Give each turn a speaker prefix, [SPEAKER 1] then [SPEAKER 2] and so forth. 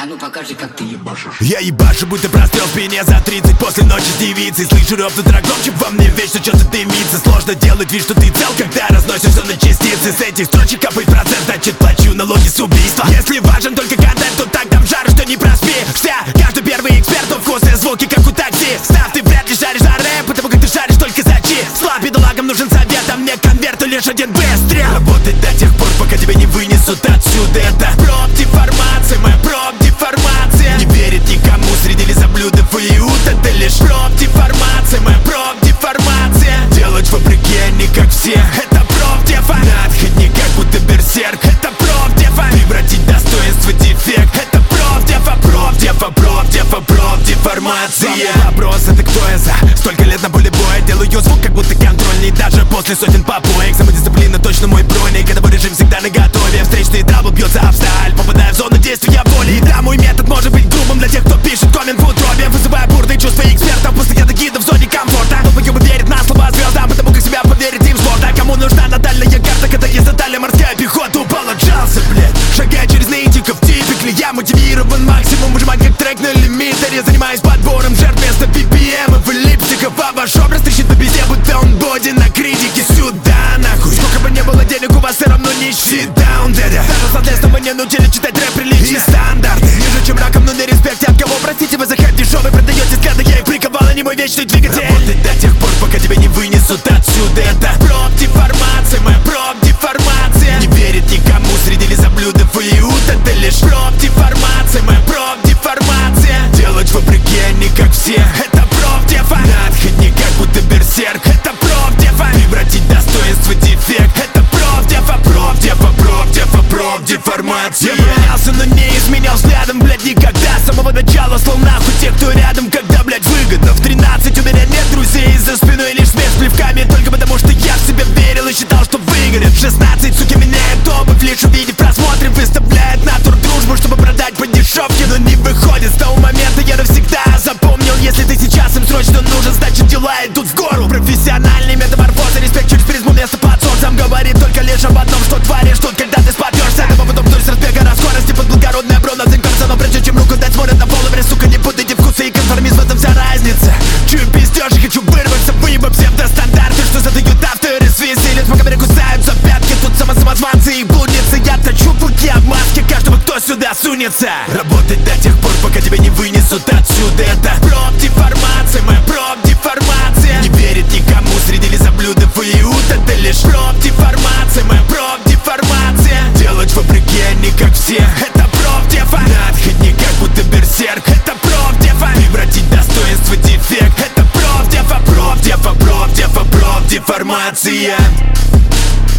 [SPEAKER 1] А ну покажи, как ты ебашишь.
[SPEAKER 2] Я ебашу, будто прострел в спине за 30 после ночи с девицей. Слышу рёв на драгомчик, во мне вечно что-то дымится. Сложно делать вид, что ты цел, когда разносишься на частицы. С этих строчек капает процент, значит плачу налоги с убийства. Если важен только контент, то так там жару, что не проспи. Каждый первый эксперт, но вкусные звуки, как у такси. Став, ты вряд ли шаришь за рэп, потому как ты шаришь только за чи. Слаб, бедолагам нужен совет, а мне конверт, лишь один выстрел. Работать до тех пор, пока тебя не вынесут отсюда. Это проп-деформация, моя проп-деформация. Не верит никому среди лизоблюдов и иуд. Это лишь проп-деформация, моя проп-деформация. Делать вопреки, а не как все. Это проп-дефа. На отходник, как будто берсерк. Это проп-дефа. Превратить достоинство в дефект. Это проп-дефа, проп-дефа, проп-дефа, проп-деформация. Вопрос, это кто я за? Столько лет на поле боя. Делаю звук, как будто контрольный. Даже после сотен попоек. Самодисциплина точно мой броник. Это мой режим всегда наготове. Встречный дабл бьется об сталь, попадая в зону действия воли. И да, мой метод может быть грубым для тех, кто пишет коммент в утробе, вызывая бурные чувства экспертов, постоянно гидов в зоне комфорта. Кто погиб и верит на слова звездам, потому как себя поверит им спорта. Кому нужна натальная карта, когда есть натальная морская пехота? Упал, отжался, блядь, шагая через нытиков, типикли. Я мотивирован максимум, выжимать как трек на лимитере. Занимаюсь подбором жертв вместо BPM и липстиков. А ваш образ трещит по пизде, будто он боди на критике. Сюда, нахуй. Сколько бы не было денег, у вас все равно не shit down, дядя. Даже соответственно вы не научили читать рэп прилично. И стандарты ниже, чем раком, но не респект. От кого, простите, вы за хайп дешевый продаете взгляды. Я их приковал, а не мой вечный двигатель. Работать до тех пор, пока тебя не вынесут отсюда. Это проп-деформация, моя проп-деформация. Не верит никому среди лизоблюдов и иуд. Это лишь проп-деформация, моя проп-деформация. Делать вопреки, а не как все. Это проп-дефа. На отходник, как будто берсерк. Это проп-дефа. Превратить достоинство в дефект. Это проп-дефа, проп-дефа, проп-дефа, проп-деформация. Я поменялся, но не изменял взглядом, блядь, никогда. С самого начала слал нахуй тех, кто рядом, когда, блядь, выгодно. В 13 у меня нет друзей, за спиной лишь смех с плевками. Только потому, что я в себя верил и считал, что выгорит. В 16, суки, меняют обувь, лишь увидев просмотры. Выставляет натур дружбу, чтобы продать по дешевке. Но не выходит с того момента, я навсегда запомнил. Если ты сейчас им срочно нужен, значит дела идут в гору. Профессиональный метаморфоз и респект через призму места под солнцем. Говорит только лишь об одном, что творишь тут, когда ты спадешься. Но потом вдоль с разбега на скорости под благородное броно дзинкарца. Но прежде чем руку дать, смотрят на половину, сука, не путайте вкусы и конформизм, в этом вся разница. Чую пиздёж и хочу вырваться, выеба псевдостандарты, что задают авторы, свистелят, по камере кусаются пятки. Тут самозванцы и блудницы. Я точу пути обмазки каждого, кто сюда сунется. Работать до тех пор, пока тебя не вынесут отсюда. Это проп-деформация, моя проп-деформация. Не верит никому среди лизоблюдов и иуд. Это лишь проп-деформация, моя проп-деформация. Делать вопреки, а не как все. Это проп-дефа. На отходник, как будто берсерк. Это проп-дефа. Превратить достоинство в дефект. Это проп-дефа, проп-дефа, проп-дефа, проп-деформация.